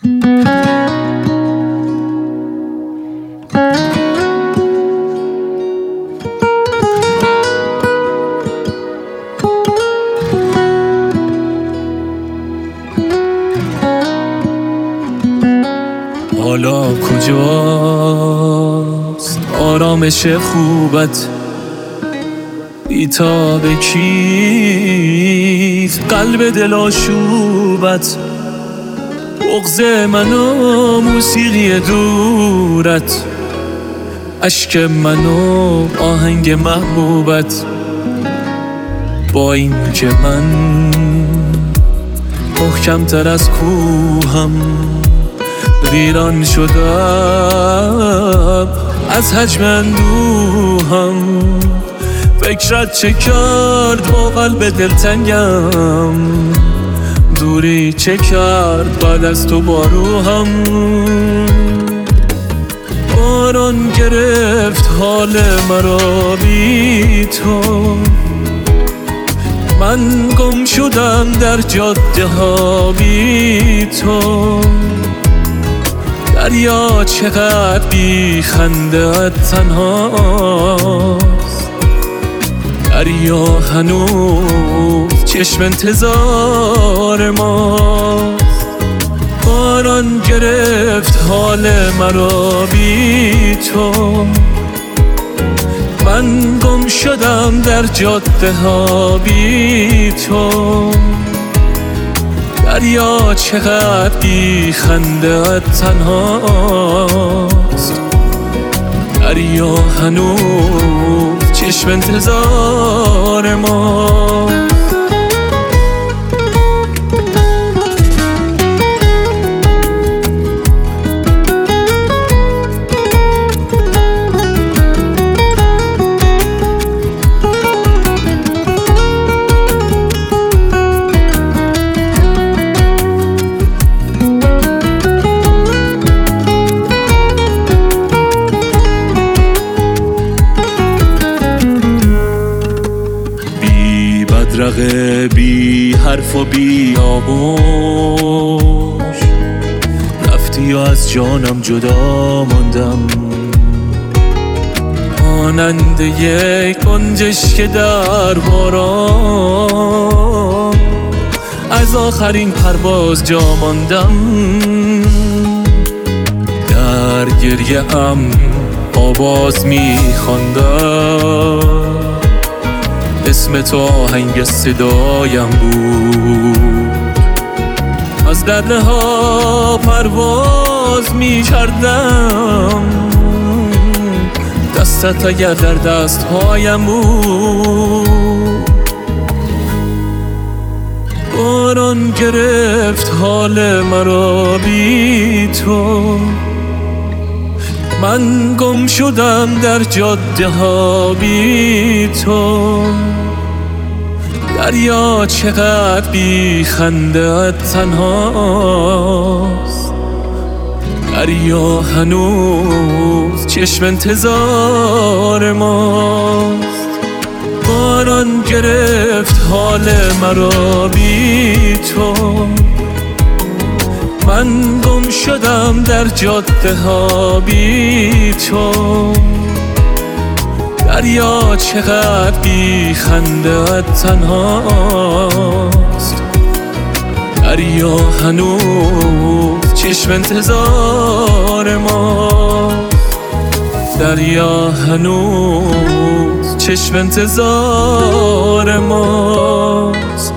حالا کجاست آرامش خوبت؟ بی‌تاب کیست قلب دلاشوبت؟ بغض من و موسیقی دورت، اشک من و آهنگ محبوبت. با این که من محکم‌تر از کوهم، ویران شدم از حجم اندوهم. فکرت چه کرد با قلب دلتنگم؟ دوری چه کرد بعد از تو با روحم؟ باران گرفت حال مرا بی تو، من گم شدم در جاده ها بی تو. دریا چقدر بی خنده تنهاست، دریا هنوز چشم انتظار ماست. باران گرفت حال مرا بی تو، من گم شدم در جاده ها بی تو. دریا چقدر بی خنده تنهاست، دریا هنوز چشم انتظار ما. بدرقه بی حرف و بی آغوش، رفتی و از جانم جدا ماندم. مانند یک گنجشک در باران، از آخرین پرواز جا ماندم. در گریه ام آواز می‌خواندم، اسم تو آهنگ صدایم بود. از دره ها پرواز می کردم، دستت اگر در دست هایم بود. باران گرفت حال مرا بی تو، من گم شدم در جاده ها بی تو. دریا چقدر بی خنده تنهاست، دریا هنوز چشم انتظار ماست. باران گرفت حال مرا بی تو، من گم شدم در جاده ها بی تو. دریا چقدر بی خنده تنهاست، دریا هنوز چشم انتظار ماست. دریا هنوز چشم انتظار ماست.